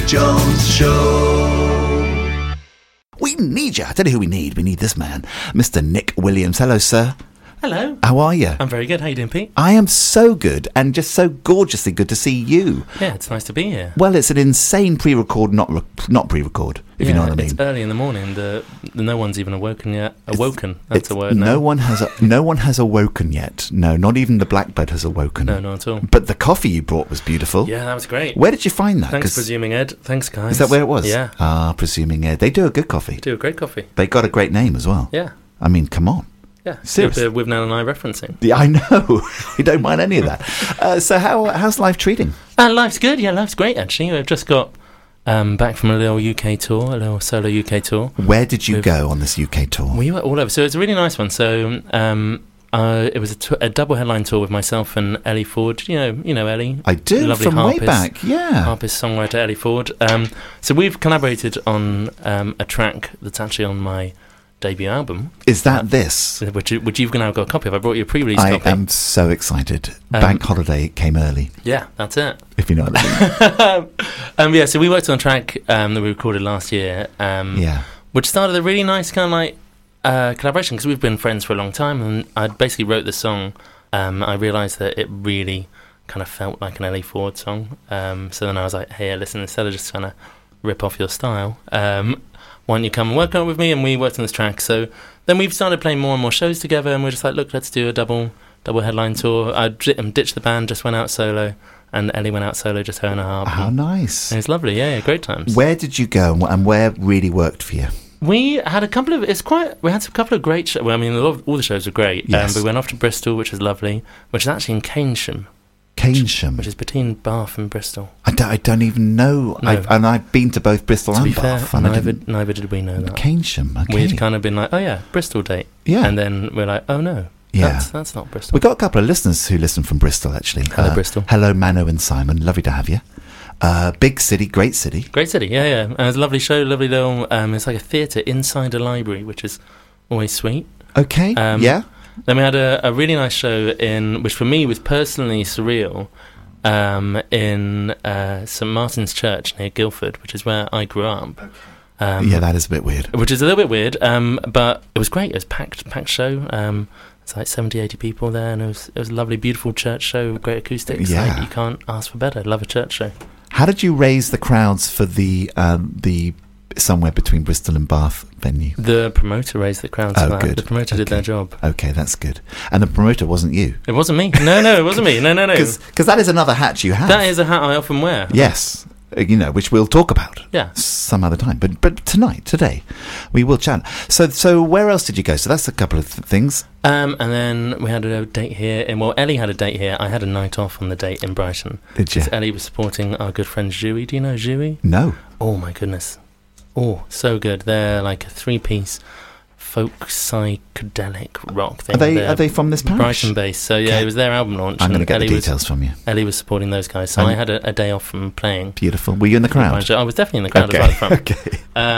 Jones Show. We need you. I tell you who we need. We need this man, Mr. Nick Williams. Hello, sir. Hello. How are you? I'm very good. How you doing, Pete? I am so good, and just so gorgeously good to see you. Yeah, it's nice to be here. Well, it's an insane pre-record, not pre-record, if you know what I mean. It's early in the morning. No one's even awoken yet. That's the word now. No one has awoken yet. No, not even the blackbird has awoken. No, not at all. But the coffee you brought was beautiful. Yeah, that was great. Where did you find that? Thanks, Presuming Ed. Thanks, guys. Is that where it was? Yeah. Ah, Presuming Ed. They do a good coffee. They do a great coffee. They got a great name as well. Yeah. I mean, come on. Yeah, seriously. With Nell and I referencing. Yeah, I know. We don't mind any of that. So how's life treating? Life's good. Yeah, life's great, actually. We've just got back from a little UK tour, a little solo UK tour. Where did you go on this UK tour? We were all over. So it's a really nice one. So it was a double headline tour with myself and Ellie Ford. You know Ellie? I do, lovely from harpist, way back, yeah. Harpist, songwriter Ellie Ford. So we've collaborated on a track that's actually on my debut album. Is that this? Which you've now got a copy of. I brought you a pre-release copy. I am so excited. Bank holiday came early. Yeah, that's it. If you know what I mean. Yeah, so we worked on a track that we recorded last year. Which started a really nice kind of like collaboration, because we've been friends for a long time, and I basically wrote the song. I realised that it really kind of felt like an Ellie Ford song. So then I was like, hey, listen, instead of just trying to rip off your style, why don't you come and work on it with me? And we worked on this track. So then we've started playing more and more shows together, and we're just like, look, let's do a double headline tour. I ditched the band, just went out solo, and Ellie went out solo, just her and her harp. How nice. It was lovely, yeah, great times. Where did you go, and where really worked for you? We had a couple of great shows. Well, I mean, all the shows were great. Yes. We went off to Bristol, which was lovely, which is actually in Keynsham. Which is between Bath and Bristol. I don't even know. No. I've been to both Bristol and Bath. Fair, neither did we know that. Keynsham, okay. We'd kind of been like, oh yeah, Bristol date. Yeah. And then we're like, oh no, yeah. that's not Bristol. We've got a couple of listeners who listen from Bristol, actually. Hello, Bristol. Hello, Mano and Simon. Lovely to have you. Big city, great city. Great city, yeah. And it was a lovely show, lovely little... it's like a theatre inside a library, which is always sweet. Okay, yeah. Then we had a really nice show which for me was personally surreal, in St Martin's Church near Guildford, which is where I grew up. Yeah, that is a bit weird. Which is a little bit weird, but it was great. It was packed show. It's like 70, 80 people there, and it was a lovely, beautiful church show with great acoustics. Yeah. Like, you can't ask for better. Love a church show. How did you raise the crowds for the somewhere between Bristol and Bath venue? The promoter raised the crowds. Oh, for that. good. The promoter did their job. Okay, that's good. And the promoter wasn't you? It wasn't me. No, it wasn't me. No. Because that is another hat you have. That is a hat I often wear. Yes. Which we'll talk about. Yeah. Some other time. But today, we will chat. So where else did you go? So that's a couple of things. And then we had a date here. Ellie had a date here. I had a night off on the date in Brighton. Did you? Ellie was supporting our good friend Zooey. Do you know Zooey? No. Oh, my goodness. Oh, so good. They're like a 3-piece folk psychedelic rock thing. Are they from this parish? Brighton based. So yeah, It was their album launch. I'm going to get the details from you. Ellie was supporting those guys, so I had a day off from playing. Beautiful. Were you in the crowd? I was definitely in the crowd as well at the front. Okay.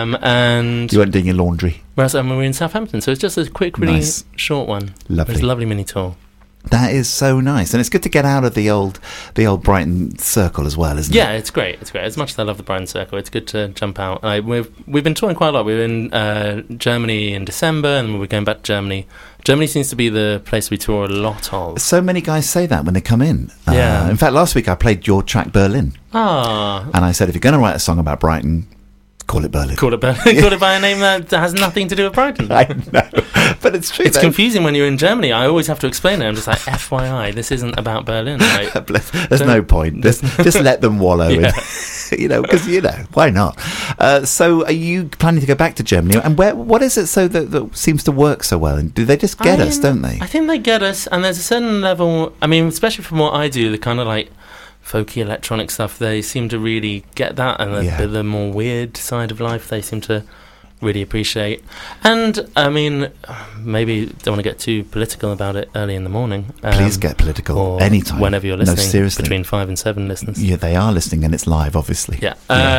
And you weren't doing your laundry. Whereas we were in Southampton, so it's just a quick, really short one. Lovely. It was a lovely mini tour. That is so nice, and it's good to get out of the old Brighton circle as well, isn't it? Yeah, it's great. It's great. As much as I love the Brighton circle, it's good to jump out. We've been touring quite a lot. We were in Germany in December, and we're going back to Germany. Germany seems to be the place we tour a lot of. So many guys say that when they come in. Yeah. In fact, last week I played your track Berlin. Ah. And I said, if you're going to write a song about Brighton, call it Berlin. Call it Berlin. Call it by a name that has nothing to do with Brighton. I know, but it's true. It's confusing when you're in Germany. I always have to explain it. I'm just like, FYI, this isn't about Berlin. Like, there's no point. Just let them wallow. Yeah. Because why not? So, are you planning to go back to Germany? And what is it that seems to work so well? And do they just get us? Don't they? I think they get us, and there's a certain level. I mean, especially from what I do, the kind of like folky electronic stuff, they seem to really get that, and the more weird side of life they seem to really appreciate. And I mean, maybe don't want to get too political about it early in the morning. Please get political or anytime, whenever you're listening. No, seriously. Between 5 and 7 listeners. Yeah, they are listening, and it's live, obviously. Yeah.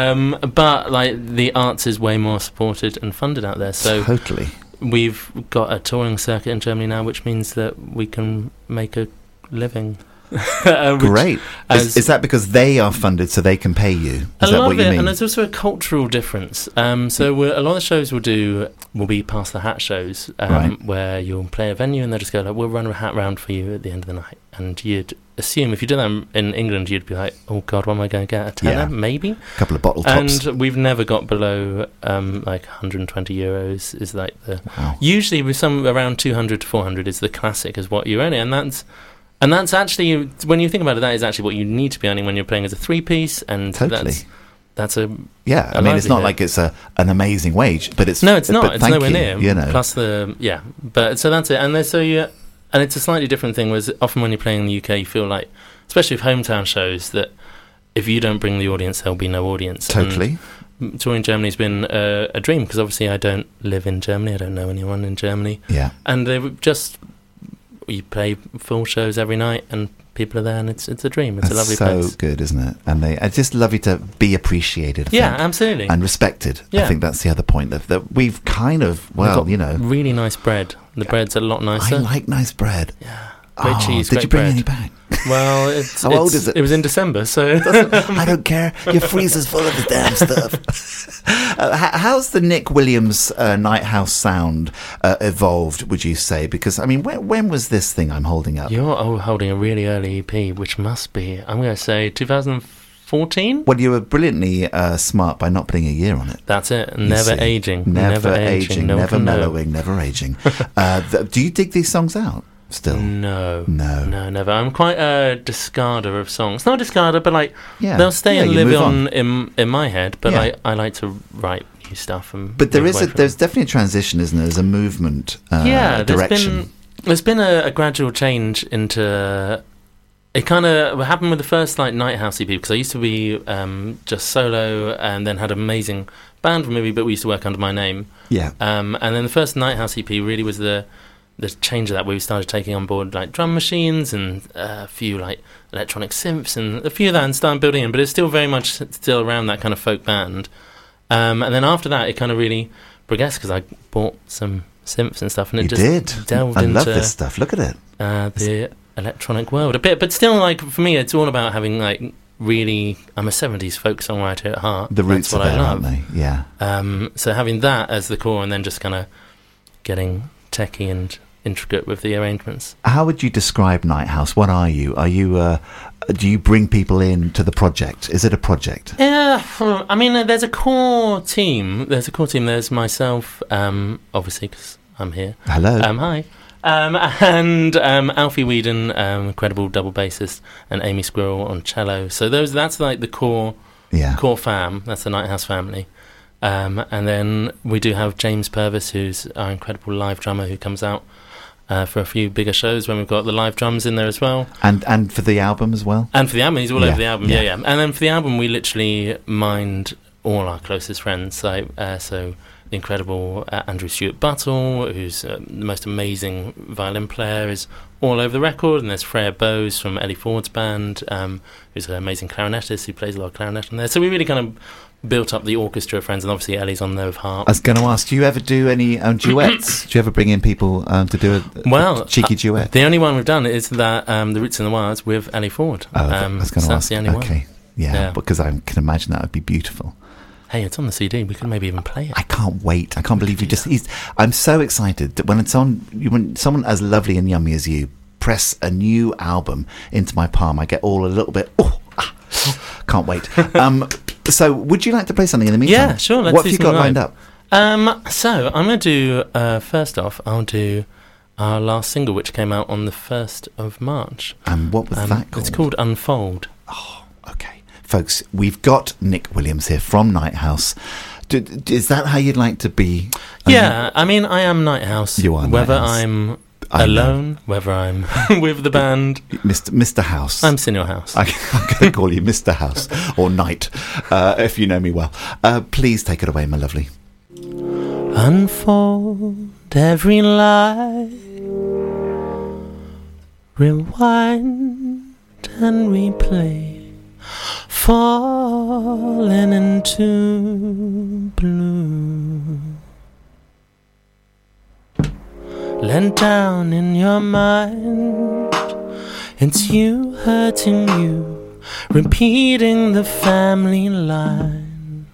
But like the arts is way more supported and funded out there. So totally. We've got a touring circuit in Germany now, which means that we can make a living. Great. Is that because they are funded so they can pay you? Is that what you mean? And there's also a cultural difference. So a lot of the shows will be past the hat shows, where you'll play a venue and they'll just go like, we'll run a hat round for you at the end of the night. And you'd assume if you did that in England, you'd be like, oh God, what am I going to get? A tenner, maybe? A couple of bottle tops. And we've never got below like 120 euros is like usually with some around 200 to 400 is the classic is what you're earning. And that's actually, when you think about it, that is actually what you need to be earning when you're playing as a three-piece. And totally. That's a... Yeah, I mean, it's not like it's an amazing wage, but it's... No, it's not. It's nowhere near. You know. Plus the... Yeah. But so that's it. And and it's a slightly different thing, whereas often when you're playing in the UK, you feel like, especially with hometown shows, that if you don't bring the audience, there'll be no audience. Totally. And touring Germany's been a dream, because obviously I don't live in Germany. I don't know anyone in Germany. Yeah. And they just... You play full shows every night and people are there, and it's a dream. It's a lovely place. So good, isn't it? And I just love you to be appreciated. I think, absolutely. And respected. Yeah. I think that's the other point that we've kind of, really nice bread. The bread's a lot nicer. I like nice bread. Yeah. Great cheese, did great you bring bread. any back? Well, how old is it? It was in December, so... I don't care. Your freezer's full of the damn stuff. How's the Nick Williams Night House sound evolved, would you say? Because, I mean, when was this thing I'm holding up? You're holding a really early EP, which must be, I'm going to say, 2014? Well, you were brilliantly smart by not putting a year on it. That's it. Never aging. Never aging. Never mellowing. Never aging. Do you dig these songs out? Still? No, never. I'm quite a discarder of songs. Not a discarder, but like they'll stay and live on in my head. But I like to write new stuff. But there's definitely a transition, isn't there? There's a movement. Direction. There's been a gradual change into. It kind of happened with the first like Night House EP, because I used to be just solo and then had an amazing band movie, but we used to work under my name. Yeah. And then the first Night House EP really was the change of that, where we started taking on board like drum machines and a few like electronic synths and a few of that, and started building in, but it's still very much still around that kind of folk band. And then after that it kind of really progressed, because I bought some synths and stuff, and it delved into... I love this stuff, look at it. The electronic world a bit, but still, like, for me it's all about having like really, I'm a 70s folk songwriter at heart. The roots are there, aren't they? Yeah. So having that as the core, and then just kind of getting techie and intricate with the arrangements. How would you describe Night House? What are you? Are you do you bring people in to the project? Is it a project? Yeah, I mean, there's a core team. There's myself, obviously, because I'm here. Hello. Hi. And Alfie Whedon, incredible double bassist, and Amy Squirrel on cello. So that's like the core fam. That's the Night House family. And then we do have James Purvis, who's our incredible live drummer, who comes out for a few bigger shows when we've got the live drums in there as well. And for the album as well? And for the album, he's all over the album, yeah. And then for the album, we literally mined all our closest friends. So the incredible Andrew Stewart Buttle, who's the most amazing violin player, is all over the record. And there's Freya Bowes from Ellie Ford's band, who's an amazing clarinetist who plays a lot of clarinet on there. So we really kind of built up the orchestra of friends, and obviously Ellie's on there with harp. I was going to ask, do you ever do any duets? Do you ever bring in people to do a cheeky duet? The only one we've done is that The Roots in the Wilds with Ellie Ford. I was going to ask. That's the only one. Okay, yeah, because I can imagine that would be beautiful. Hey, it's on the CD. We could maybe even play it. I can't wait. I can't believe you just... I'm so excited that when someone as lovely and yummy as you press a new album into my palm, I get all a little bit... can't wait. So, would you like to play something in the meantime? Yeah, sure. What have you got lined up? So, I'm going to do... first off, I'll do our last single, which came out on the 1st of March. And what was that called? It's called Unfold. Oh, okay. Folks, we've got Nick Williams here from Night House. Is that how you'd like to be? Yeah, I mean, I am Night House. You are whether Night House. I'm alone, whether I'm with the band. Mr. House. I'm Senior House. I'm going to call you Mr. House, or Knight, if you know me well. Please take it away, my lovely. Unfold every lie, rewind and replay, falling into blue. Lent down in your mind, It's you hurting you, repeating the family line.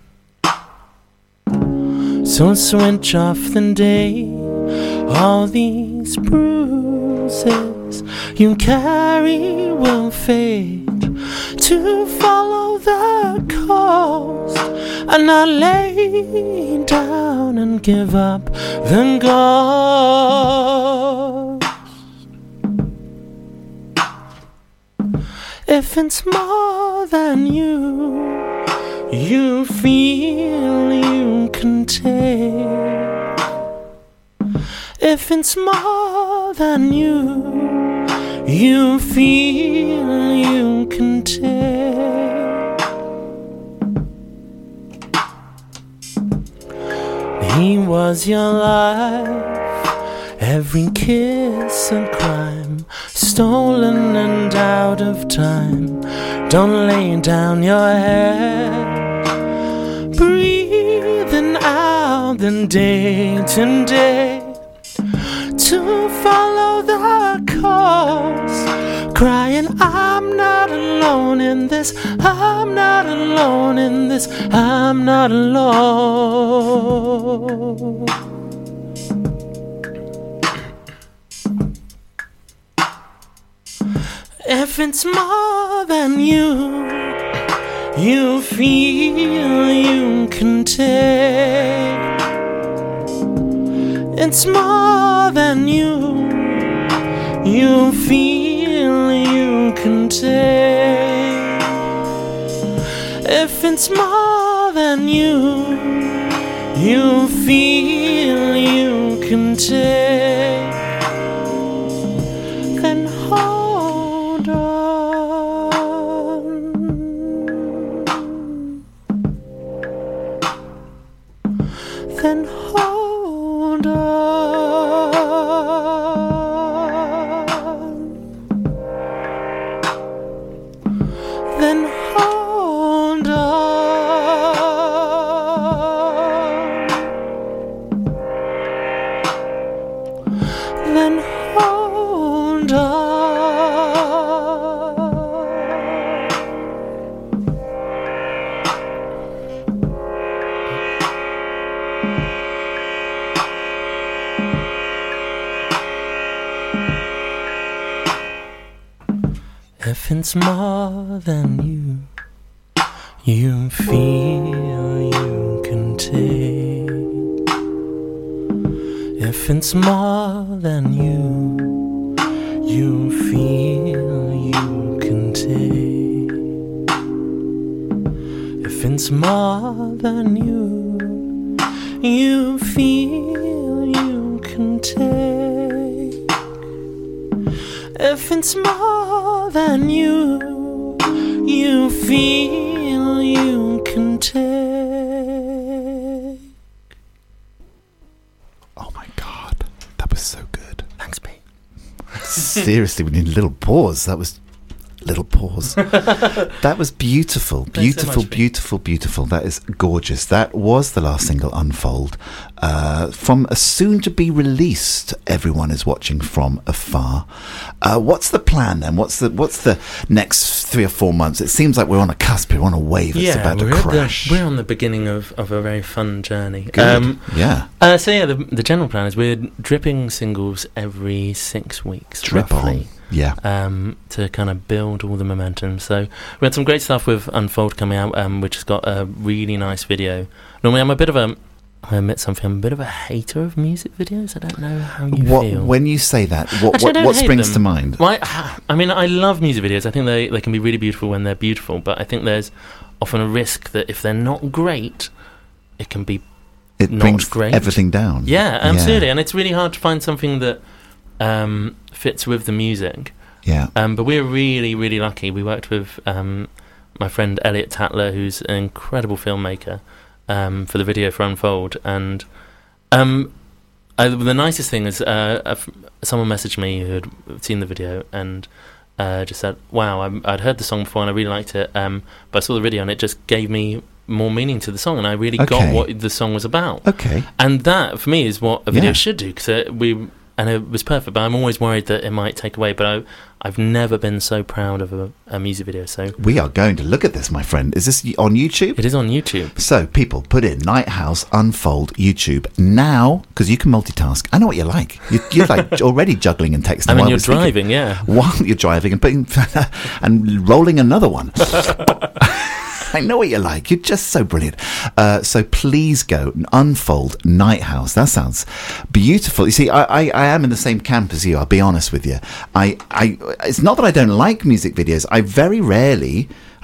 So switch off the day, all these bruises you carry will fade to follow the coast and not lay down and give up the ghost. If it's more than you feel you can take. If it's more than you feel you can take. He was your life, every kiss a crime, stolen and out of time. Don't lay down your head, breathing out then day to day, to follow the course, crying I'm not alone in this, I'm not alone in this, I'm not alone. If it's more than you feel you can take. It's more than you feel you can take. If it's more than you feel you can take, then hold on. Then hold on. Then hold on. Then hold on. If it's more than you feel you can take. If it's more than you feel you can take. If it's more than you feel you can take. If it's more than you feel you can take. Oh my God, that was so good. Thanks, Pete. Seriously, we need a little pause. That was little pause. That was beautiful, beautiful, so beautiful, beautiful. That is gorgeous. That was the last single, Unfold, from a soon-to-be released Everyone Is Watching From Afar. What's the plan then? What's the next 3 or 4 months? It seems like we're on a cusp, we're on a wave that's about to crash. We're on the beginning of a very fun journey. Good. The general plan is we're dripping singles every 6 weeks, roughly. Yeah. To kind of build all the momentum. So we had some great stuff with Unfold coming out, which has got a really nice video. Normally I admit something, I'm a bit of a hater of music videos. I don't know how you feel. When you say that, what springs to mind? Well, I mean, I love music videos. I think they can be really beautiful when they're beautiful, but I think there's often a risk that if they're not great, it can be not brings great. Everything down. Yeah, absolutely. Yeah. And it's really hard to find something that fits with the music. Yeah. But we're really, really lucky. We worked with my friend Elliot Tatler, who's an incredible filmmaker, for the video for Unfold. And the nicest thing is someone messaged me who had seen the video and just said, wow, I'd heard the song before and I really liked it, but I saw the video and it just gave me more meaning to the song and I really got what the song was about. Okay. And that, for me, is what a video should do, because it was perfect, but I'm always worried that it might take away. But I've never been so proud of a music video. So we are going to look at this, my friend. Is this on YouTube? It is on YouTube. So people, put in Night House Unfold YouTube now, because you can multitask. I know what you're like. You're like already juggling and texting. I mean, you're driving, yeah. While you're driving and putting and rolling another one. I know what you're like. You're just so brilliant. So please go and Unfold Night House. That sounds beautiful. You see, I am in the same camp as you. I'll be honest with you. It's not that I don't like music videos. I very rarely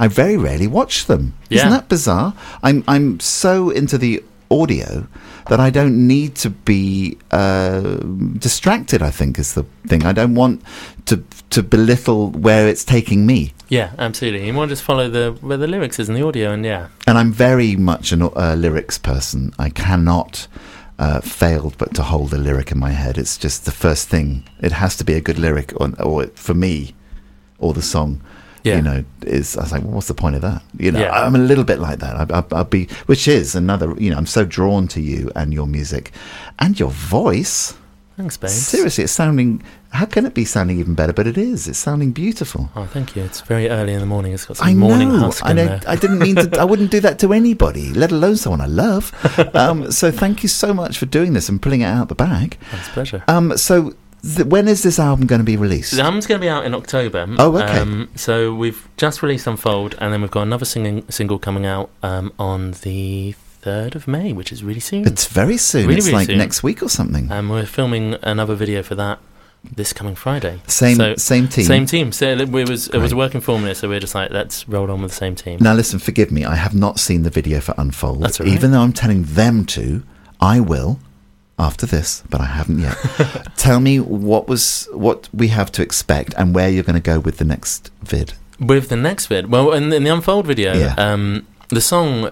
watch them. Yeah. Isn't that bizarre? I'm so into the audio that I don't need to be distracted, I think, is the thing. I don't want to belittle where it's taking me. Yeah, absolutely. You want to just follow where the lyrics is in the audio, and yeah. And I'm very much a lyrics person. I cannot fail but to hold a lyric in my head. It's just the first thing. It has to be a good lyric, or for me, or the song. Yeah. I was like, well, what's the point of that? Yeah. I'm a little bit like that. I'll be, which is another, I'm so drawn to you and your music and your voice. Thanks, babe. Seriously, it's sounding, how can it be sounding even better? But it is. It's sounding beautiful. Oh, thank you. It's very early in the morning. It's got some morning husk in there. I didn't mean to, I wouldn't do that to anybody, let alone someone I love. So thank you so much for doing this and pulling it out the bag. That's a pleasure. So when is this album going to be released? The album's going to be out in October. Oh, okay. So we've just released Unfold, and then we've got another single coming out on the 3rd of May, which is really soon. It's very soon. It's really like soon. Next week or something. And we're filming another video for that this coming Friday. Same team? Same team. So it was a working formula, so we're just like, let's roll on with the same team. Now listen, forgive me, I have not seen the video for Unfold. That's all right. Even though I'm telling them to, I will after this, but I haven't yet. Tell me what we have to expect and where you're going to go with the next vid. With the next vid? Well, in the Unfold video, the song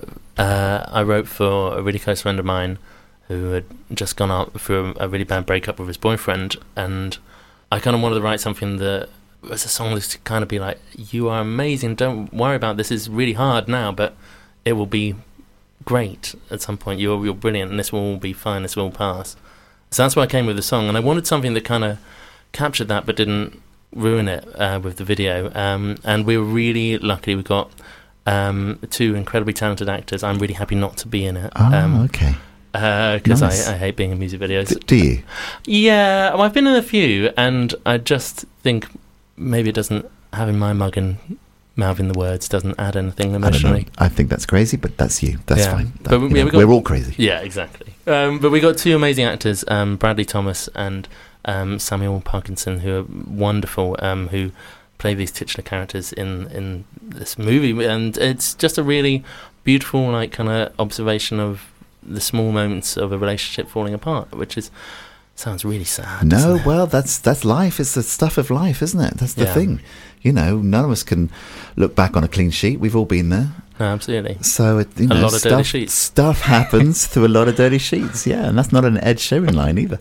I wrote for a really close friend of mine who had just gone out through a really bad breakup with his boyfriend, and I kind of wanted to write something that was a song that's to kind of be like, you are amazing, don't worry about this, is really hard now, but it will be great at some point, you're brilliant, and this will all be fine, this will all pass. So that's why I came with the song, and I wanted something that kind of captured that but didn't ruin it with the video, and we were really lucky. We got 2 incredibly talented actors. I'm really happy not to be in it. Okay. Because nice. I hate being in music videos. Do you? Yeah, well, I've been in a few, and I just think maybe it doesn't, having my mug and mouthing the words doesn't add anything emotionally. I think that's crazy, but that's you. That's fine. But we're all crazy. Yeah, exactly. But we got 2 amazing actors, Bradley Thomas and Samuel Parkinson, who are wonderful, who play these titular characters in this movie, and it's just a really beautiful, like, kind of observation of the small moments of a relationship falling apart, which sounds really sad. No, well, that's life. It's the stuff of life, isn't it? That's the thing. None of us can look back on a clean sheet. We've all been there. No, absolutely. So a lot of dirty sheets. Stuff happens through a lot of dirty sheets. Yeah, and that's not an Ed Sheeran line either.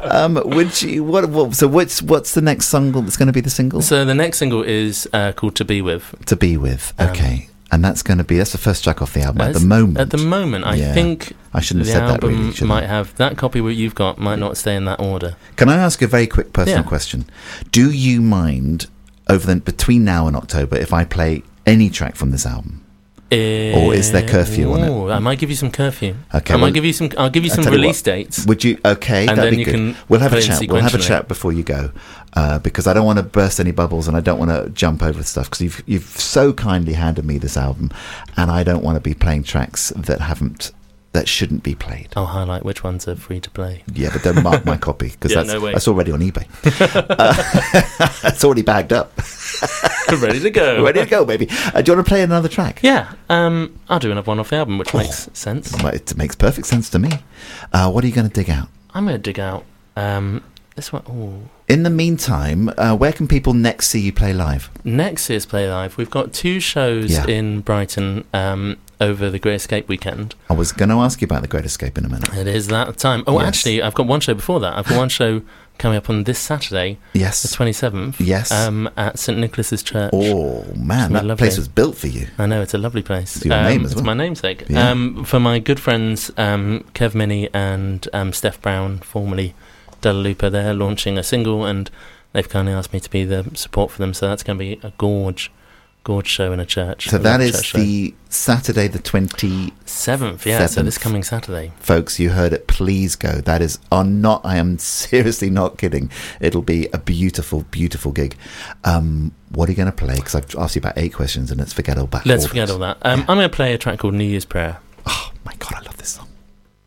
What's the next single that's going to be the single? So the next single is called "To Be With." To Be With. Okay. And that's the first track off the album at the moment. At the moment, I think I shouldn't have said that. Really, might have that copy what you've got might not stay in that order. Can I ask a very quick personal question? Do you mind between now and October if I play any track from this album? Or is there curfew on it? I might give you some curfew. Okay, I'll give you some release dates. Would you? Okay, and that'd then be you good. Can we'll have a chat. We'll have a chat before you go, because I don't want to burst any bubbles and I don't want to jump over stuff. Because you've so kindly handed me this album, and I don't want to be playing tracks that shouldn't be played. I'll highlight which ones are free to play. Yeah, but don't mark my copy because that's already on eBay. It's already bagged up. Ready to go. Ready to go, baby. Do you want to play another track? Yeah. I'll do another one off the album, which makes sense. It makes perfect sense to me. What are you going to dig out? I'm going to dig out this one. Ooh. In the meantime, where can people next see you play live? Next see us play live. We've got 2 shows in Brighton over the Great Escape weekend. I was going to ask you about the Great Escape in a minute. It is that time. Oh, yes. Actually, I've got one show before that. I've got one show coming up on this Saturday, the 27th, at St Nicholas's Church. Oh, man, that place was built for you. I know, it's a lovely place. It's your name as well. It's my namesake. Yeah. For my good friends, Kev Minnie and Steph Brown, formerly Della Lupa, they're launching a single, and they've kindly asked me to be the support for them. So that's going to be a gorge show in a church. So that is the Saturday the 27th. Yeah, so this coming Saturday. Folks, you heard it. Please go. That is I am seriously not kidding. It'll be a beautiful, beautiful gig. What are you going to play? Because I've asked you about 8 questions and let's forget all that. Let's forget all that. I'm going to play a track called New Year's Prayer. Oh my God, I love this song.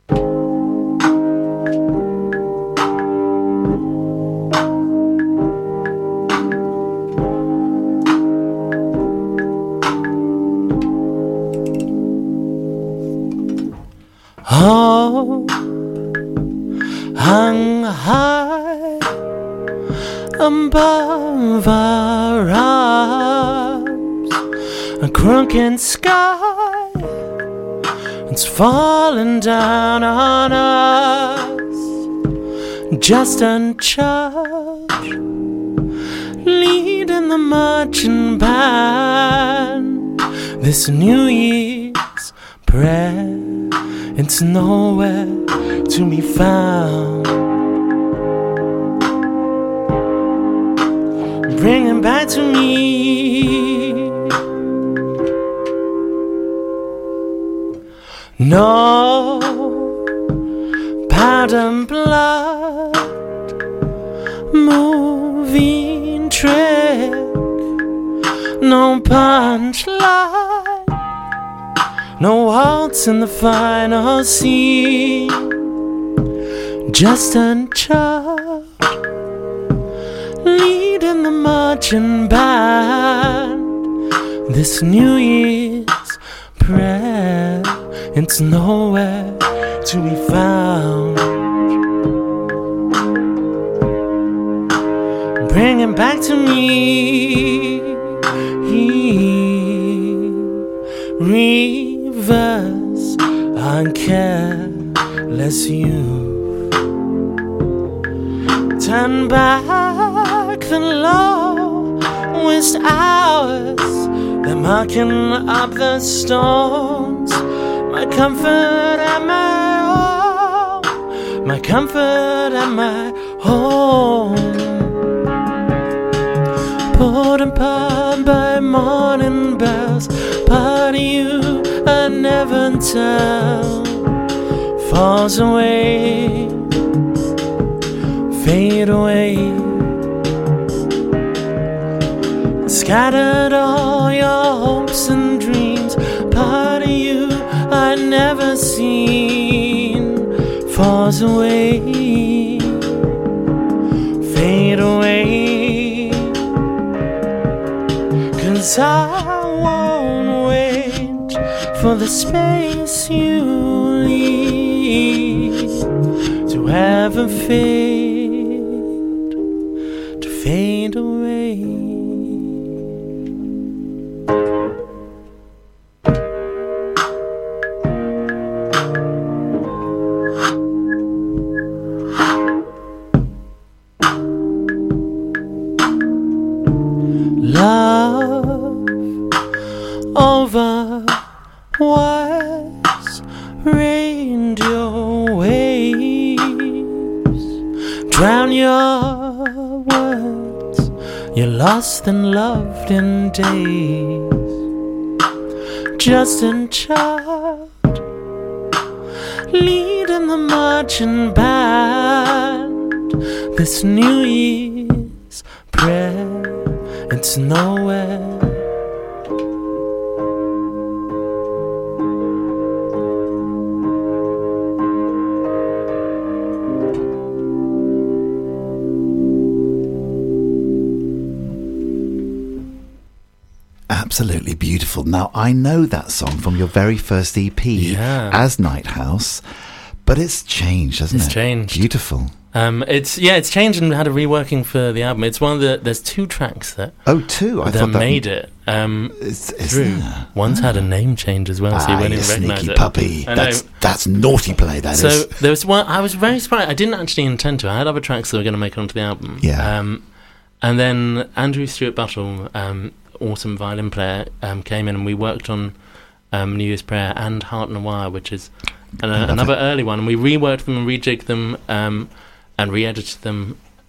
Hope hung high above our arms, a crooked sky, it's falling down on us, just uncharged, leading the marching band, this New Year's prayer. It's nowhere to be found. Bring it back to me. No powder blood, moving trick, no punchline. No waltz in the final scene, just uncharged, leading the marching band, this New Year's prayer, it's nowhere to be found. Bring it back to me. Reverse on careless youth, turn back the lowest hours, they're marking up the stones, my comfort and my home, my comfort and my home. Port and pub by morning bells, part of you I never tell, falls away, fade away, scattered all your hopes and dreams, part of you I never seen, falls away, fade away, 'cause I won't wait for the space you leave to ever fade, to fade away. Love over what's rained your waves, drown your words, you're lost and loved in days, just in child, leading the marching band, this New Year's prayer, it's nowhere. Absolutely beautiful. Now, I know that song from your very first EP as Night House, but it's changed, hasn't it? It's changed. Beautiful. It's changed and had a reworking for the album. It's one of the, there's 2 tracks that two. I that thought that made it through. One's had a name change as well, so you won't even recognise it. Puppy. That's naughty play. That so is. There was one. I was very surprised. I didn't actually intend to. I had other tracks that were going to make it onto the album. Yeah. And then Andrew Stewart Buttle, awesome violin player, came in and we worked on New Year's Prayer and Heart and Wire, which is another early one. And we reworked them and rejigged them and re-edited them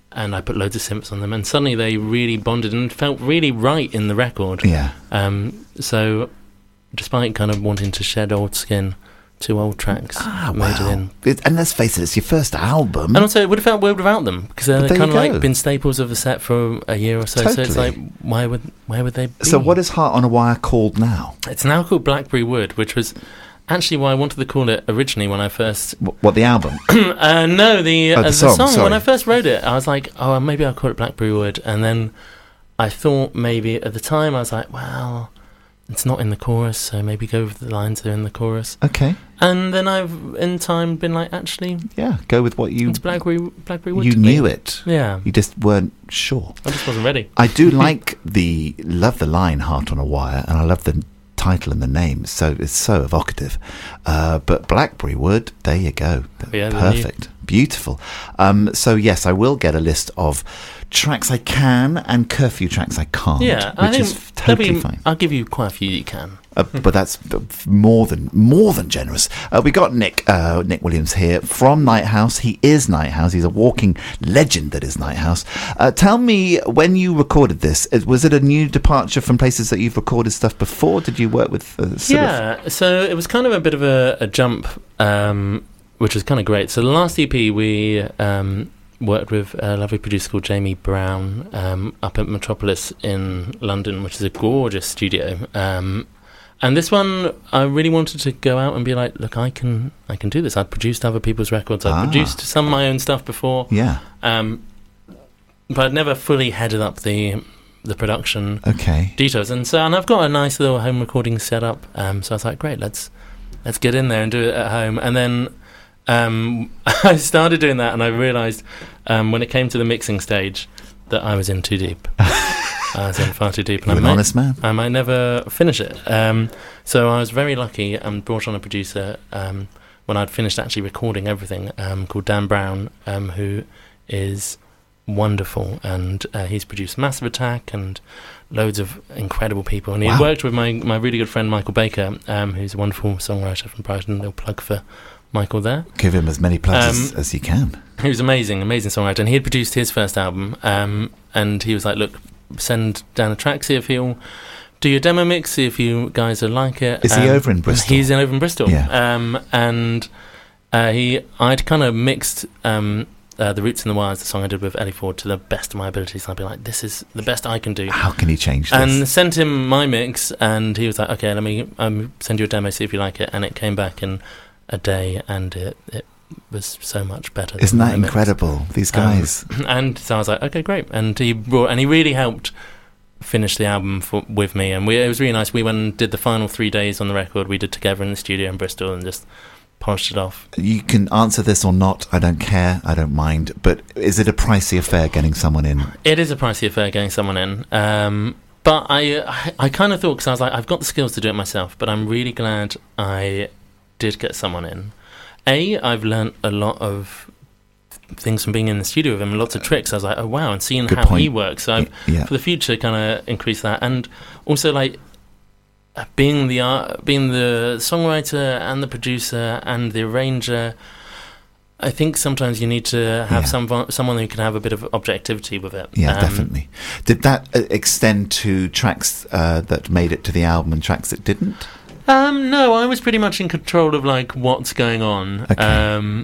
and I put loads of synths on them, and suddenly they really bonded and felt really right in the record. Yeah. So, despite kind of wanting to shed old skin, 2 old tracks made it in. And let's face it, it's your first album. And also, it would have felt weird without them, because they're kind of like been staples of the set for a year or so. Totally. So it's like, why would they be? So what is Heart on a Wire called now? It's now called Blackberry Wood, which was actually why I wanted to call it originally when I first... What, the album? No, the song. Sorry. When I first wrote it, I was like, maybe I'll call it Blackberry Wood. And then I thought maybe at the time, I was like, well, it's not in the chorus, so maybe go with the lines that are in the chorus. Okay. And then I've, in time, been like, actually... Yeah, go with what you... It's Blackberry Wood. You knew it. Yeah. You just weren't sure. I just wasn't ready. I do love the line Heart on a Wire, and I love the title and the name, so it's so evocative. But Blackberry Wood, there you go. Yeah, perfect. Beautiful. So yes, I will get a list of tracks I can and curfew tracks I can't. Yeah, which is totally fine. I'll give you quite a few you can. But that's more than generous. We got Nick Williams here from Nighthouse. He is Nighthouse. He's a walking legend that is Nighthouse. Tell me, when you recorded this, was it a new departure from places that you've recorded stuff before? Did you work with so it was kind of a bit of a jump, which was kind of great. So the last EP we worked with a lovely producer called Jamie Brown up at Metropolis in London, which is a gorgeous studio. And this one, I really wanted to go out and be like, look, I can do this. I'd produced other people's records. I'd produced some of my own stuff before. Yeah. But I'd never fully headed up the production details. And I've got a nice little home recording set up. So I was like, great, let's get in there and do it at home. And then I started doing that, and I realised when it came to the mixing stage that I was in too deep. I was in far too deep. You're an honest man. I might never finish it. So I was very lucky and brought on a producer when I'd finished actually recording everything, called Dan Brown, who is wonderful, and he's produced Massive Attack and loads of incredible people. And he worked with my really good friend Michael Baker, who's a wonderful songwriter from Brighton. Little plug for Michael there. Give him as many plugs as you can. He was amazing songwriter, and he had produced his first album, and he was like, look, send down a track, see if he'll do your demo mix, see if you guys will like it. Is he over in Bristol? He's over in Bristol. Yeah. I'd kind of mixed The Roots and the Wires, the song I did with Ellie Ford, to the best of my abilities. I'd be like, this is the best I can do. How can you change this? And sent him my mix, and he was like, okay, let me send you a demo, see if you like it. And it came back in a day, and it was so much better. Isn't that incredible? These guys. And so I was like, okay, great. And he really helped finish the album with me, and it was really nice. We went and did the final 3 days on the record. We did together in the studio in Bristol and just polished it off. You can answer this or not. I don't care. I don't mind. But is it a pricey affair getting someone in? It is a pricey affair getting someone in. But I kind of thought, because I was like, I've got the skills to do it myself, but I'm really glad I did get someone in. I've learnt a lot of things from being in the studio with him, lots of tricks. I was like, oh wow, and seeing how he works. So for the future, kind of increase that, and also like being the songwriter and the producer and the arranger. I think sometimes you need to have someone who can have a bit of objectivity with it. Yeah, definitely. Did that extend to tracks that made it to the album and tracks that didn't? No, I was pretty much in control of like what's going on. Okay.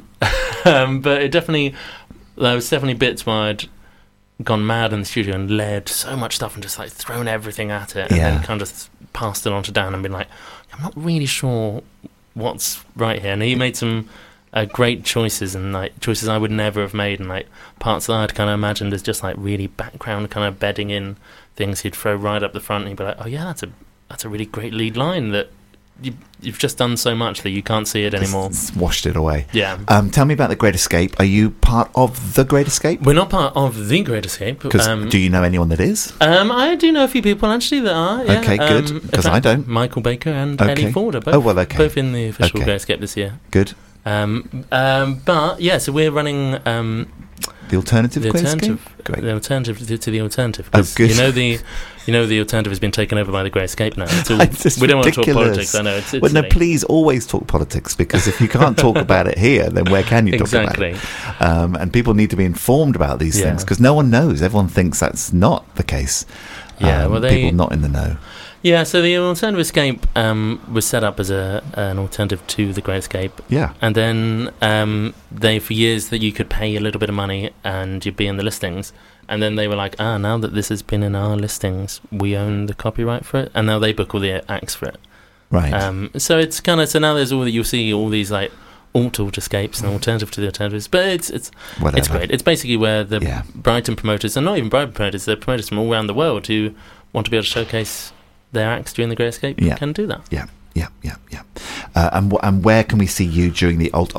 But there was definitely bits where I'd gone mad in the studio and layered so much stuff and just like thrown everything at it, and then kind of just passed it on to Dan and been like, I'm not really sure what's right here. And he made some great choices, and like choices I would never have made, and like parts that I'd kind of imagined as just like really background kind of bedding in things he'd throw right up the front, and he'd be like, oh yeah, that's a really great lead line that you've just done so much that you can't see it anymore. It's washed it away. Yeah. Tell me about The Great Escape. Are you part of The Great Escape? We're not part of The Great Escape. Do you know anyone that is? I do know a few people actually that are. Yeah. Okay, good. Because I don't. Michael Baker and Ellie Ford are both, both in the official Great Escape this year. Good. But yeah, so we're running The alternative the Greyscape? the alternative to the alternative. Oh, good. The alternative has been taken over by the Greyscape now. We don't want to talk politics. I know. It's no, please always talk politics, because if you can't talk about it here, then where can you talk about it? And people need to be informed about these things, because no one knows. Everyone thinks that's not the case. People not in the know. Yeah, so the Alternative Escape was set up as an alternative to the Greyscape. Yeah. And then for years that you could pay a little bit of money and you'd be in the listings. And then they were like, now that this has been in our listings, we own the copyright for it. And now they book all the acts for it. Right. So it's kind of, so now there's you'll see all these like alt escapes and alternative to the alternatives. But it's great. It's basically where the Brighton promoters, and not even Brighton promoters, they're promoters from all around the world who want to be able to showcase their acts during the Greyscape can do that. Yeah. And where can we see you during the alt?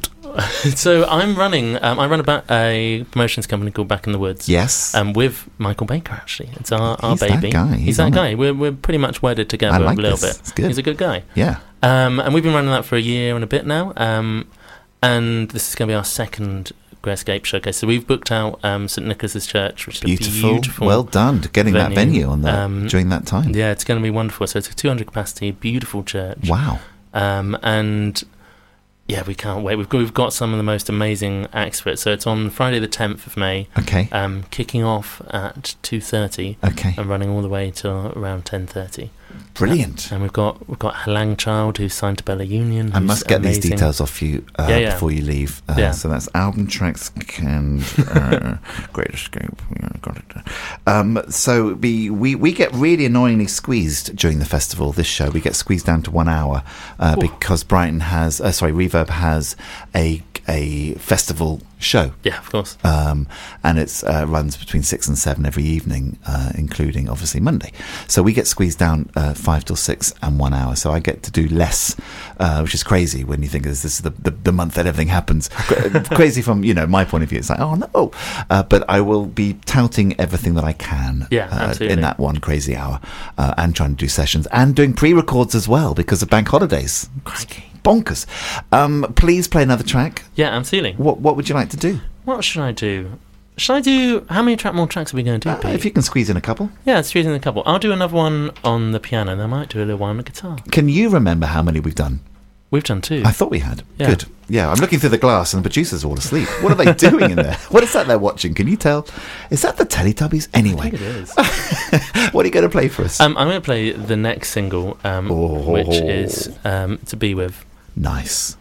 So I'm running. I run about a promotions company called Back in the Woods. Yes. With Michael Baker, actually, it's our baby. That guy. He's that guy. We're pretty much wedded together a little bit. It's good. He's a good guy. Yeah. And we've been running that for a year and a bit now. And this is going to be our second Greyscape showcase. So we've booked out St Nicholas's Church, which is a beautiful. Well done getting that venue on that during that time. Yeah, it's going to be wonderful. So it's a 200 capacity, beautiful church. Wow. And yeah, we can't wait. We've got some of the most amazing acts for it. So it's on Friday the 10th of May. Okay. Kicking off at 2:30. Okay. And running all the way till around 10:30. Brilliant. And we've got Halang Child, who's signed to Bella Union. I must get these details off you before you leave. So that's album tracks and Great Escape. Got it. So we get really annoyingly squeezed during the festival. This show we get squeezed down to 1 hour because Brighton has Reverb has a festival show. Yeah, of course. And it runs between 6 and 7 every evening, including obviously Monday. So we get squeezed down 5 till 6 and 1 hour. So I get to do less, which is crazy when you think this is the month that everything happens. Crazy from my point of view. It's like, oh no, but I will be touting everything that I can in that one crazy hour, and trying to do sessions and doing pre-records as well because of bank holidays. Crikey. Bonkers. Please play another track. Yeah, absolutely. What would you like to do? What should I do? Should I do... How many more tracks are we going to do, Pete? If you can squeeze in a couple. Yeah, squeeze in a couple. I'll do another one on the piano, and I might do a little one on the guitar. Can you remember how many we've done? We've done 2. I thought we had. Yeah. Good. Yeah, I'm looking through the glass and the producer's all asleep. What are they doing in there? What is that they're watching? Can you tell? Is that the Teletubbies? Anyway. I think it is. What are you going to play for us? I'm going to play the next single, which is To Be With. Nice.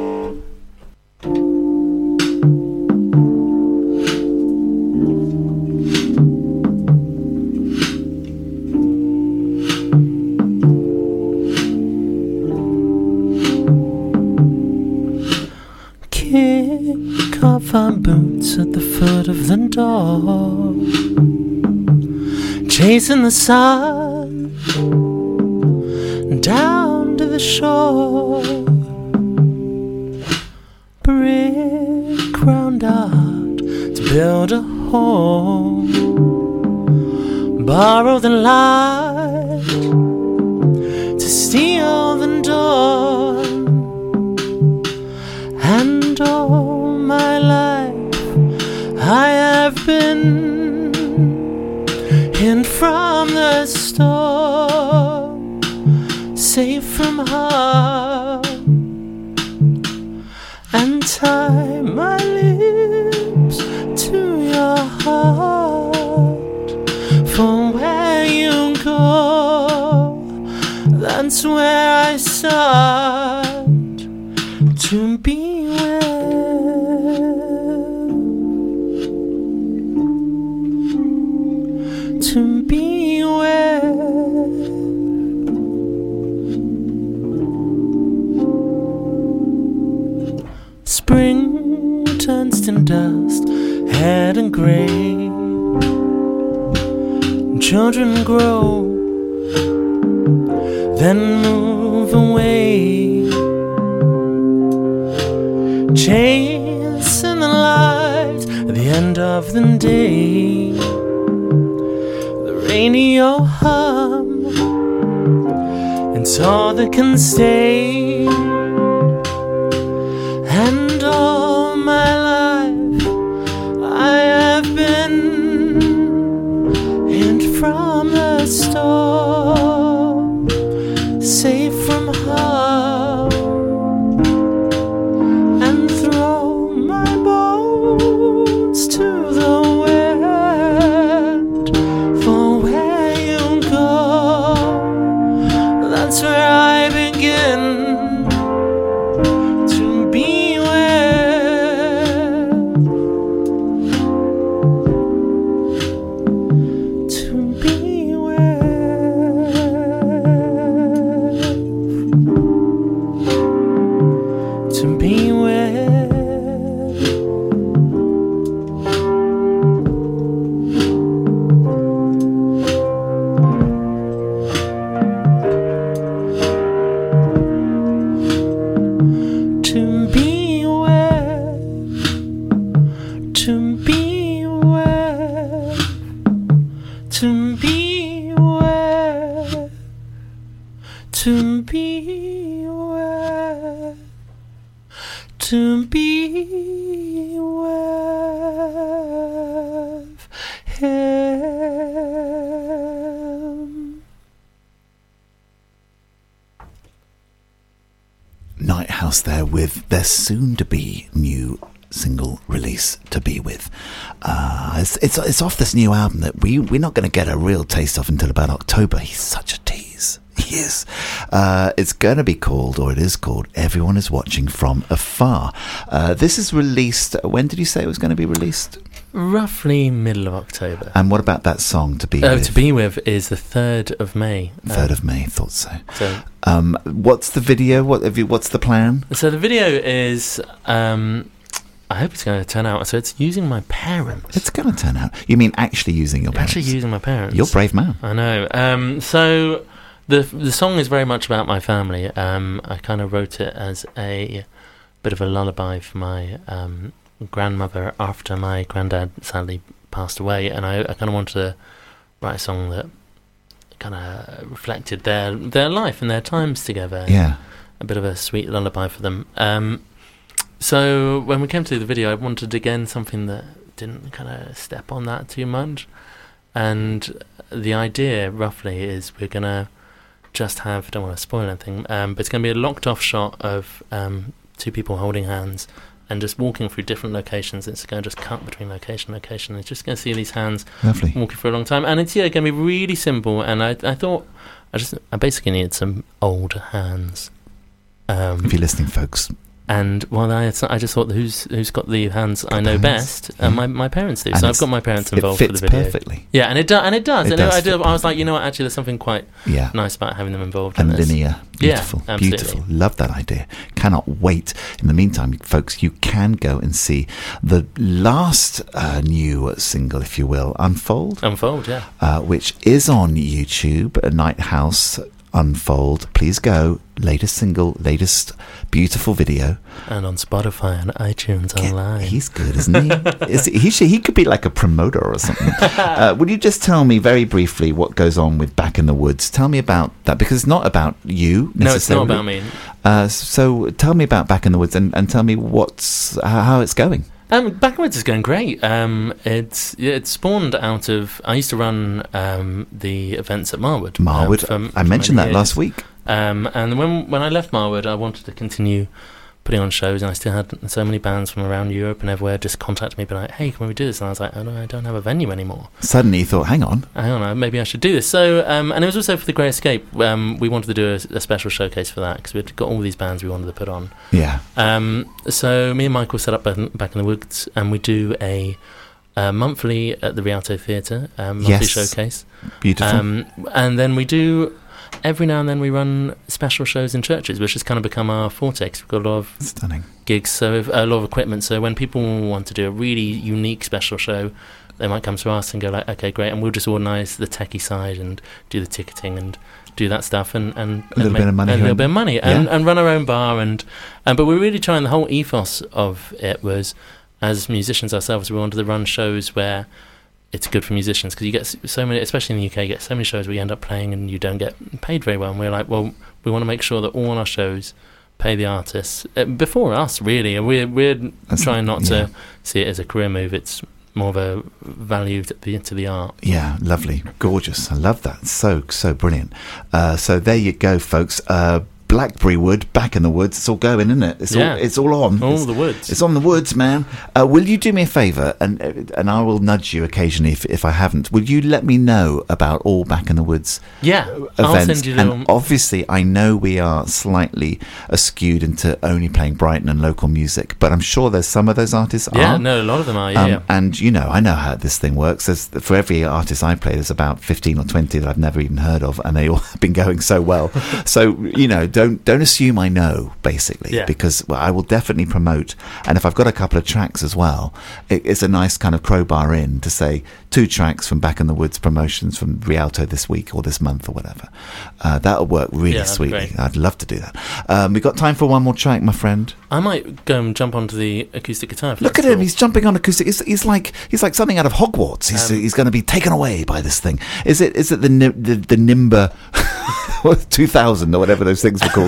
Kick off our boots at the foot of the door, chasing the sun down to the shore. Brick round art to build a home, borrow the light to steal the dawn. And all my life I have been hidden from the storm, safe from harm, and tie my lips to your heart. For where you go, that's where I start to be with. To be with. Spring turns to dust, head and grey. Children grow, then move away, chasing the light at the end of the day. The radio hum, it's all that can stay. And all my life to be with him. Nighthouse there with their soon-to-be new single release, To Be With. It's off this new album that we're not going to get a real taste of until about October. He's such a tease. He is. It's going to be called, or it is called, Everyone Is Watching From Afar. This is released, when did you say it was going to be released? Roughly middle of October. And what about that song, To Be With? To Be With is the 3rd of May. 3rd of May, thought so. What's the video? What's the plan? So the video is... I hope it's going to turn out. So it's using my parents. It's going to turn out. You mean actually using your parents? Actually using my parents. You're a brave man. I know. So the song is very much about my family. I kind of wrote it as a bit of a lullaby for my grandmother after my granddad sadly passed away, and I kind of wanted to write a song that kind of reflected their life and their times together. Yeah. A bit of a sweet lullaby for them. So when we came to the video, I wanted again something that didn't kind of step on that too much. And the idea, roughly, is we're going to just have, don't want to spoil anything, but it's going to be a locked off shot of 2 people holding hands and just walking through different locations. It's going to just cut between location and location. It's just going to see these hands walking for a long time. And it's going to be really simple. And I thought, I basically needed some old hands. If you're listening, folks. And I just thought, who's got the hands I know best? My parents do. So I've got my parents involved for the video. It fits perfectly. Yeah, and it does. I was like, you know what? Actually, there's something quite nice about having them involved. And in this. linear, beautiful, beautiful. Love that idea. Cannot wait. In the meantime, folks, you can go and see the last new single, if you will, Unfold. Unfold, yeah. Which is on YouTube. Nighthouse Unfold. Please go. Latest single, latest beautiful video, and on Spotify and iTunes online. He's good, isn't he? He could be like a promoter or something. Would you just tell me very briefly what goes on with Back in the Woods? Tell me about that, because it's not about you necessarily. No, it's not about me. So tell me about Back in the Woods and tell me how it's going. Back in the Woods is going great. It's spawned out of... I used to run the events at Marwood. I mentioned that last week. And when I left Marwood, I wanted to continue putting on shows, and I still had so many bands from around Europe and everywhere just contact me, be like, hey, can we do this? And I was like, oh no, I don't have a venue anymore. Suddenly you thought, hang on, maybe I should do this. So, and it was also for The Great Escape. We wanted to do a special showcase for that, because we'd got all these bands we wanted to put on. Yeah. So me and Michael set up Back in the Woods, and we do a monthly at the Rialto Theatre, monthly showcase. Beautiful. And then we do... Every now and then we run special shows in churches, which has kind of become our forte. We've got a lot of stunning gigs, so a lot of equipment. So when people want to do a really unique special show, they might come to us and go like, okay, great, and we'll just organise the techie side and do the ticketing and do that stuff and a little bit of money and run our own bar but we're really trying. The whole ethos of it was, as musicians ourselves, we wanted to run shows where it's good for musicians, because you get so many, especially in the UK, you get so many shows where you end up playing and you don't get paid very well. And we're like, well, we want to make sure that all our shows pay the artists before us, really. And we're trying not to see it as a career move. It's more of a value to the art. Yeah, lovely, gorgeous. I love that. So brilliant. So there you go, folks. Blackberry Wood, Back in the Woods. It's all going, isn't it? It's all on. The woods. It's on the woods, man. Will you do me a favour, and I will nudge you occasionally if I haven't. Will you let me know about all Back in the Woods events? I'll send you and obviously, I know we are slightly skewed into only playing Brighton and local music, but I'm sure there's some of those artists are. Yeah, no, a lot of them are, And, I know how this thing works. For every artist I play, there's about 15 or 20 that I've never even heard of, and they all have been going so well. So, don't assume I know, basically, because I will definitely promote. And if I've got a couple of tracks as well, it's a nice kind of crowbar in to say 2 tracks from Back in the Woods promotions from Rialto this week or this month or whatever. That'll work really sweetly. I'd love to do that. We've got time for one more track, my friend. I might go and jump onto the acoustic guitar. Look at him, he's jumping on acoustic. He's like something out of Hogwarts. He's going to be taken away by this thing. Is it the Nimba? 2000 or whatever those things were called.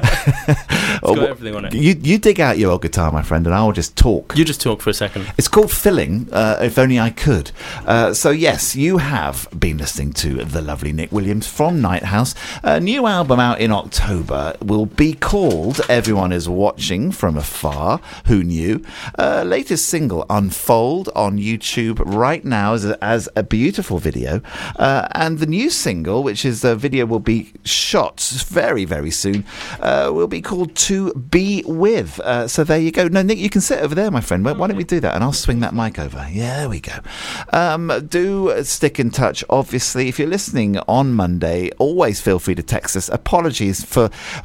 It's got everything on it. You dig out your old guitar, my friend, and I'll just talk. You just talk for a second. It's called Filling, If Only I Could. So yes, you have been listening to the lovely Nick Williams from Night House. A new album out in October will be called Everyone Is Watching From Afar. Who knew? Latest single, Unfold, on YouTube right now as a beautiful video. And the new single, which is the video will be shot very, very soon, will be called To Be With. So there you go. No, Nick, you can sit over there, my friend. Why don't we do that? And I'll swing that mic over. Yeah, there we go. Do stick in touch, obviously. If you're listening on Monday, always feel free to text us. Apologies for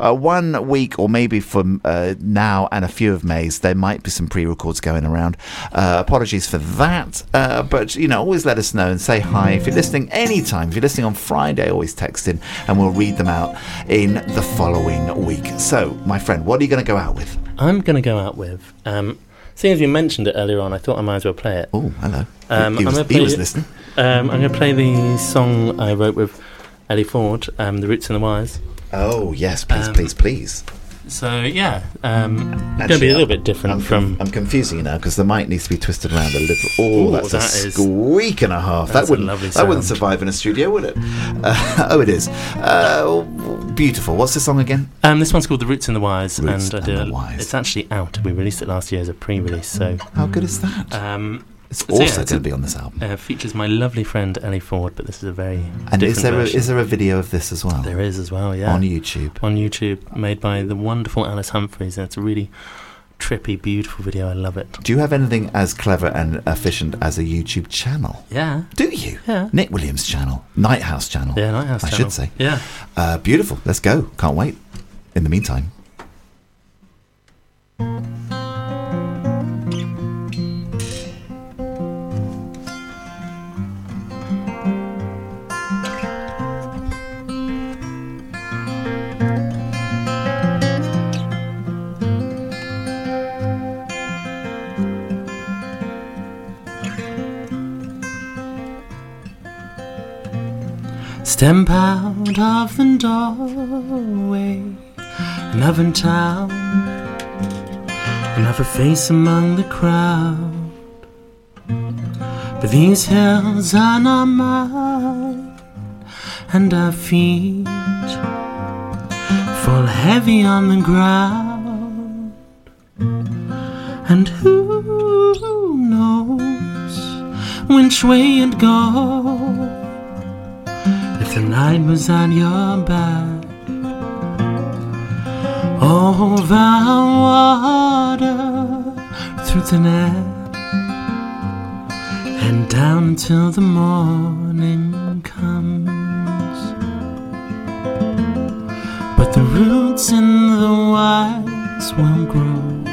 1 week, or maybe for now and a few of May's. There might be some pre-records going around. Apologies for that. But, always let us know and say hi. If you're listening anytime, if you're listening on Friday, always text in and we'll read them out in the following week. So, my friend, what are you going to go out with? I'm going to go out with, seeing as you mentioned it earlier on, I thought I might as well play it. Oh, hello. He was listening. I'm going to play the song I wrote with Ellie Ford, The Roots and the Wires. Oh, yes, please. So, yeah, it's going to be a little bit different I'm confusing you now because the mic needs to be twisted around a little. Oh, that's a squeak and a half. That wouldn't survive in a studio, would it? It is. Beautiful. What's the song again? This one's called The Roots and the Wires. It's actually out. We released it last year as a pre-release. So how good is that? It's also going to be on this album. Features my lovely friend Ellie Ford, but this is a very and different version. Is there a video of this as well? There is as well, yeah. On YouTube, made by the wonderful Alice Humphreys, and it's a really trippy, beautiful video. I love it. Do you have anything as clever and efficient as a YouTube channel? Yeah. Do you? Yeah. Nick Williams channel, Night House channel. Yeah, Night House channel. I should say. Yeah. Beautiful. Let's go. Can't wait. In the meantime. Step out of the doorway, another town, another face among the crowd. But these hills are not mine, and our feet fall heavy on the ground. And who knows which way it goes? The night was on your back, over water, through the net, and down till the morning comes. But the roots in the wires will grow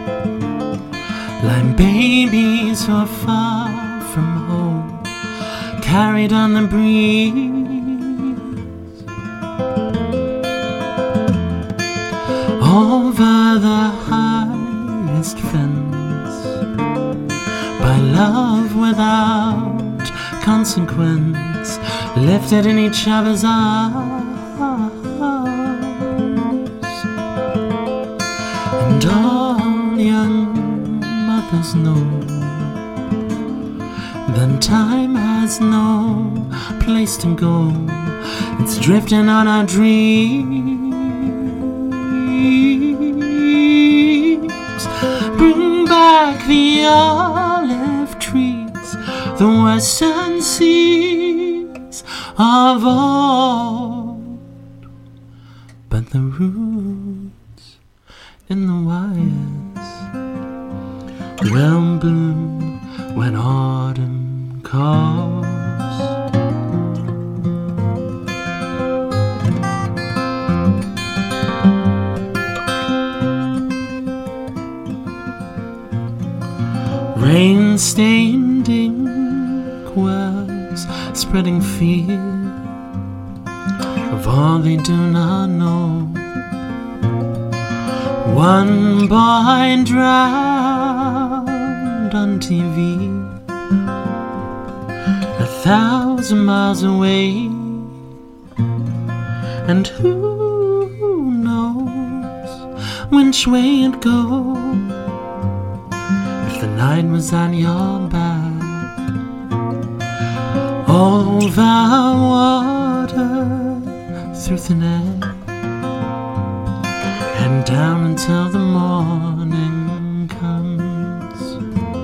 like babies who are far from home, carried on the breeze. Over the highest fence, by love without consequence, lifted in each other's arms. And all young mothers know that time has no place to go. It's drifting on our dreams. Bring back the olive trees, the western seas of old. But the roots in the wires will bloom when autumn calls. Rain-stained inkwells, spreading fear of all they do not know. One boy drowned on TV, 1,000 miles away, and who knows which way it'd go if the night was on your back. Over water, through thin air, and down until the morning comes.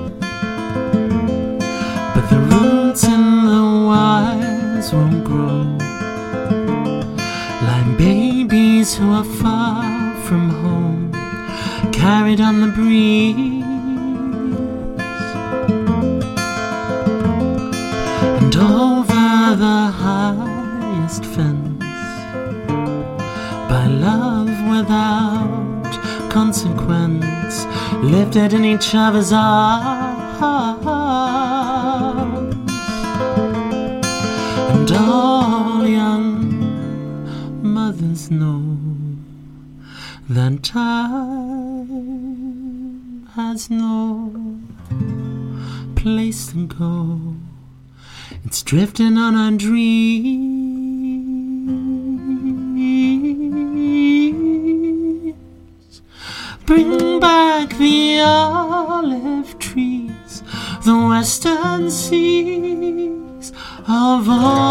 But the roots in the wires won't grow like babies who are far from home, carried on the breeze. And over the highest fence, by love without consequence, lifted in each other's arms. And all young mothers know that time has no place to go. It's drifting on our dreams. Bring back the olive trees, the western seas of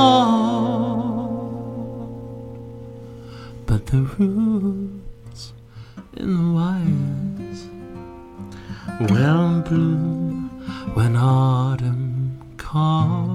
all. But the roots in the wires will bloom when autumn calls.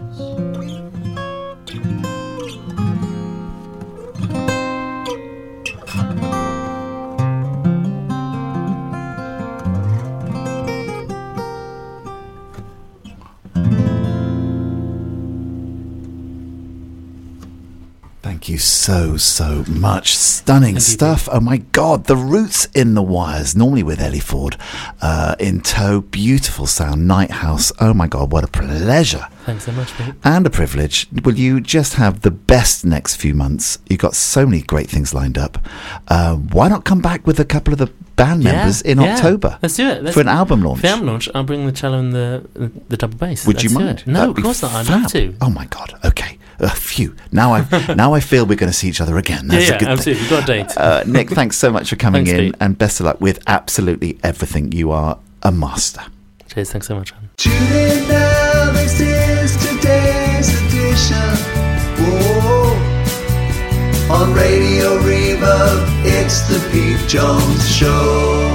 Thank you so much. Stunning stuff. Oh my God, the roots in the wires, normally with Ellie Ford in tow. Beautiful sound, Night House. Oh my God, what a pleasure. Thanks so much, mate. And a privilege. Will you just have the best next few months? You've got so many great things lined up. Why not come back with a couple of the band members in October? Let's do it. For an album launch. For the album launch, I'll bring the cello and the double bass. Would you mind? No, of course not. I'd love to. Oh my God. Okay. Phew. Now I feel we're going to see each other again. That's a good absolutely. You've got a date. Nick, thanks so much for coming in, Pete. and best of luck with absolutely everything. You are a master. Cheers. Thanks so much, man. Tune in now. This is today's edition. Whoa. On Radio Reverb, it's the Pete Jones Show.